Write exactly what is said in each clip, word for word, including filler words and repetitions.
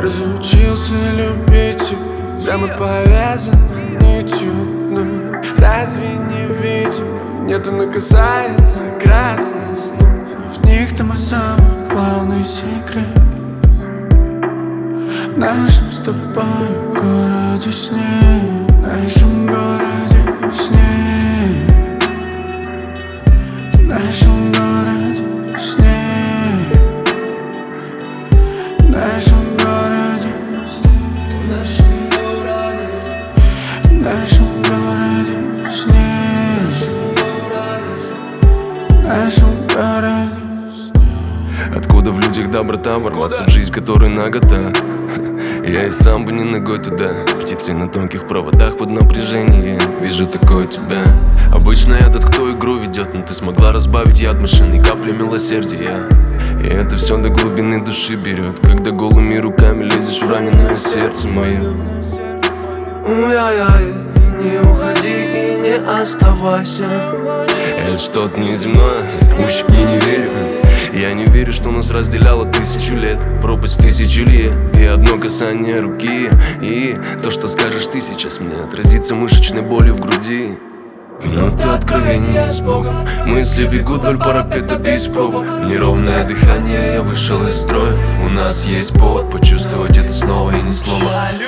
разучился любить тебя, да мы повязаны нитью. Но разве не видим? Нету наказается красных слов, в них-то мой самый главный секрет. В нашем с тобой городе сне, в нашем городе сне, в нашем городе сне, в нашем городе сне, в нашем городе, в нашем городе сне, в нашем городе сне. Откуда в людях доброта, ворваться в жизнь, которая нагота? Я и сам бы не ногой туда. Птицей на тонких проводах под напряжением. Вижу такое тебя. Обычно я тот, кто игру ведет, но ты смогла разбавить яд машины капли милосердия. И это все до глубины души берет, когда голыми руками лезешь в раненое сердце мое. Ой-ой-ой, не уходи и не оставайся. Это что-то неземное, ущипни, не верю. Я не верю, что нас разделяло тысячу лет, пропасть в тысячелье и одно касание руки. И то, что скажешь ты сейчас мне, отразится мышечной болью в груди. Минута откровения с Богом, мысли бегут вдоль парапета без пробок. Неровное дыхание, я вышел из строя. У нас есть повод почувствовать это снова и не сломать.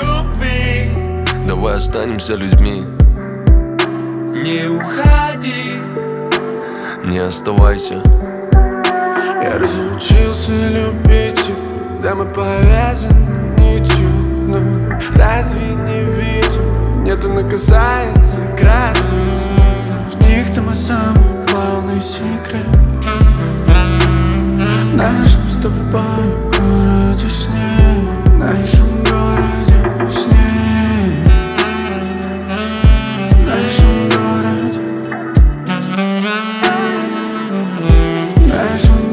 Давай останемся людьми. Не уходи, не оставайся. я разучился любить тебя, да мы повязаны нитью. Но разве не видим? Нету наказается красных слов, в них-то мой самый главный секрет. В нашем с тобой городе сне, в нашем городе сне, в нашем городе, в нашем